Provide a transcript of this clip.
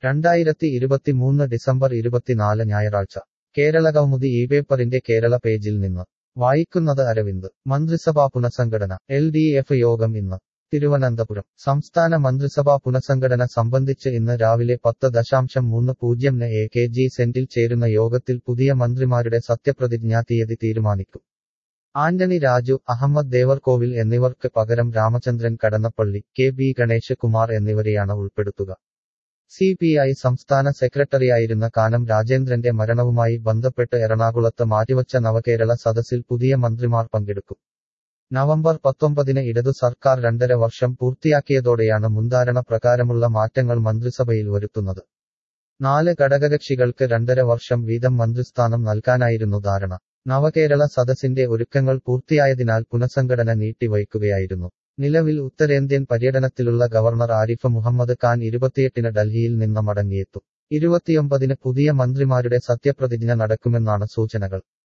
2023 December 24 ഞായറാഴ്ച കേരള കൗമുദി പേപ്പറിന്റെ കേരള പേജിൽ നിന്ന് വായിക്കുന്നത് അരവിന്ദ്. മന്ത്രിസഭാ പുനഃസംഘടന LDF യോഗം ഇന്ന്. തിരുവനന്തപുരം സംസ്ഥാന മന്ത്രിസഭാ പുനഃസംഘടന സംബന്ധിച്ച് ഇന്ന് രാവിലെ 10:30 AKG സെന്റിൽ ചേരുന്ന യോഗത്തിൽ പുതിയ മന്ത്രിമാരുടെ സത്യപ്രതിജ്ഞാ തീയതി തീരുമാനിക്കും. ആന്റണി രാജു, അഹമ്മദ് ദേവർകോവിൽ എന്നിവർക്ക് പകരം രാമചന്ദ്രൻ കടന്നപ്പള്ളി, KB ഗണേശ് കുമാർ എന്നിവരെയാണ് ഉൾപ്പെടുത്തുക. CPI സംസ്ഥാന സെക്രട്ടറിയായിരുന്ന കാനം രാജേന്ദ്രന്റെ മരണവുമായി ബന്ധപ്പെട്ട് എറണാകുളത്ത് മാറ്റിവച്ച നവകേരള സദസ്സിൽ പുതിയ മന്ത്രിമാർ പങ്കെടുക്കും. നവംബർ 19 ഇടതു സർക്കാർ 2.5 വർഷം പൂർത്തിയാക്കിയതോടെയാണ് മുൻധാരണ പ്രകാരമുള്ള മാറ്റങ്ങൾ മന്ത്രിസഭയിൽ വരുത്തുന്നത്. 4 ഘടകകക്ഷികൾക്ക് 2.5 വർഷം വീതം മന്ത്രിസ്ഥാനം നൽകാനായിരുന്നു ധാരണ. നവകേരള സദസ്സിന്റെ ഒരുക്കങ്ങൾ പൂർത്തിയായതിനാൽ പുനഃസംഘടന നീട്ടിവയ്ക്കുകയായിരുന്നു. നിലവിൽ ഉത്തരേന്ത്യൻ പര്യടനത്തിലുള്ള ഗവർണർ ആരിഫ് മുഹമ്മദ് ഖാൻ 28 ഡൽഹിയിൽ നിന്ന് മടങ്ങിയെത്തും. 29 പുതിയ മന്ത്രിമാരുടെ സത്യപ്രതിജ്ഞ നടക്കുമെന്നാണ് സൂചനകൾ.